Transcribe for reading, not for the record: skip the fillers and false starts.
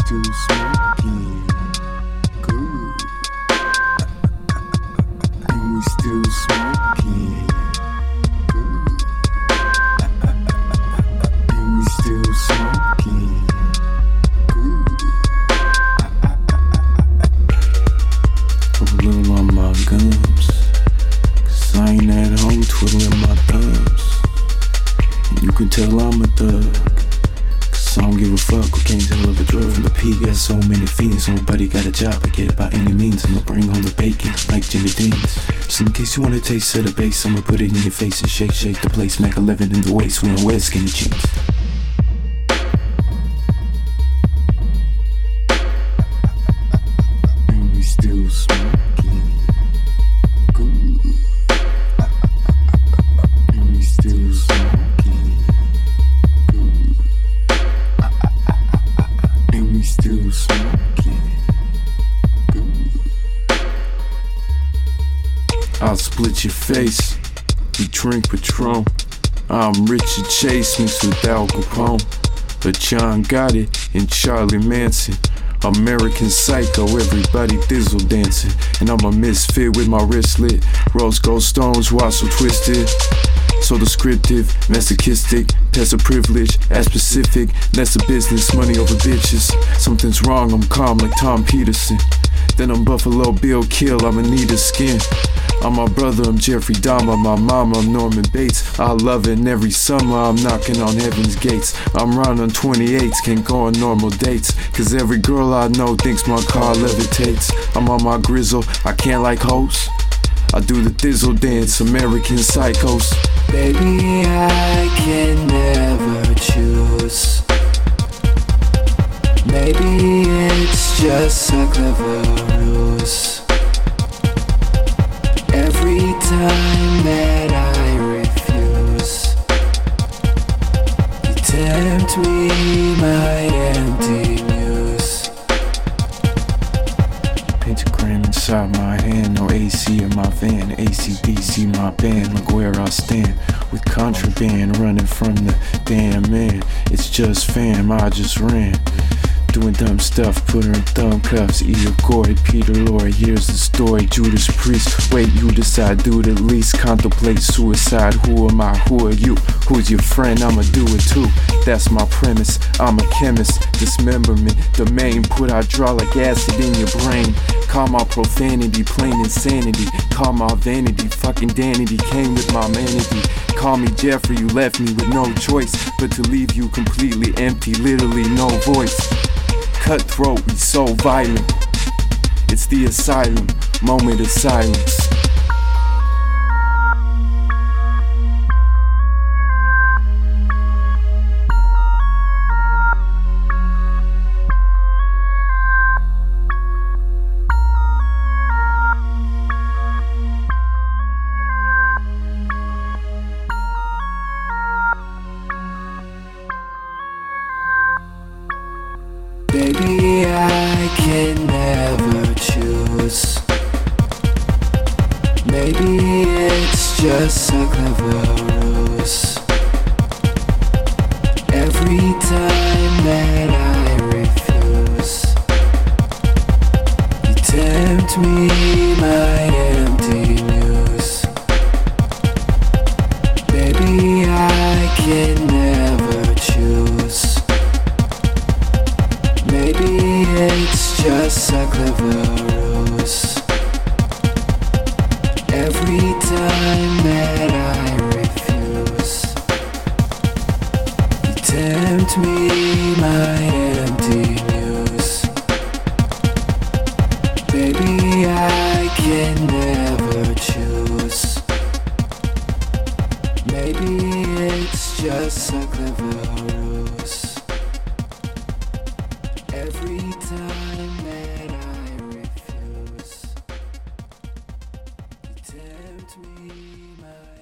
still smoking good, and we still smoking good, and we still smoking good. Put a little on my gums, 'cause I ain't at home twiddling my thumbs. And you can tell I'm a thug, I don't give a fuck who can't tell of a drug from the P. Got so many fiends, nobody got a job. I get it by any means, I'ma bring home the bacon like Jimmy Dean's. So in case you want a taste of the bass, I'ma put it in your face and shake, shake the place. Mac 11 in the waist, we don't wear skinny jeans. And we still smoking good, and we still smoking good, and we still smoking good. I'll split your face, we drink Patron. I'm Richard Chase mixed with Al Capone, but John got it in Charlie Manson. American Psycho, everybody thizzle dancing. And I'm a misfit with my wristlet, rose gold stones, wassel twisted. So descriptive, masochistic, passive privilege, as specific, less a business, money over bitches. Something's wrong, I'm calm like Tom Peterson. Then I'm Buffalo Bill Kill, I'm Anita's skin. I'm my brother, I'm Jeffrey Dahmer. My mama, I'm Norman Bates. I love it, and every summer I'm knocking on heaven's gates. I'm running on 28s, can't go on normal dates, 'cause every girl I know thinks my car levitates. I'm on my grizzle, I can't like hoes. I do the thizzle dance, American Psychos. Baby, I can never choose. Maybe it's just a clever ruse. Every time that I refuse, you tempt me, my empty muse. Pentagram inside my hand, no AC in my van. AC/DC my band, look where I stand. With contraband running from the damn man. It's just fam, I just ran. Doing dumb stuff, put her in thumb cuffs. Eat Goy, Peter Lorre, here's the story. Judas Priest, wait, you decide, do it at least. Contemplate suicide, who am I, who are you? Who's your friend, I'ma do it too. That's my premise, I'm a chemist. Dismemberment, the main, put hydraulic acid in your brain. Call my profanity, plain insanity. Call my vanity, fucking danity. Came with my manity. Call me Jeffrey, you left me with no choice but to leave you completely empty, literally no voice. Cutthroat, we so violent. It's the asylum, moment of silence. Baby, I can never choose. Maybe it's just a clever ruse. Every time that I refuse, you tempt me, my empty muse. Baby, I can never choose. Maybe it's just a clever ruse. Every time that I refuse, you tempt me, my empty muse. Baby, I can never choose. Maybe it's just a clever ruse. Every time that I refuse, you tempt me, my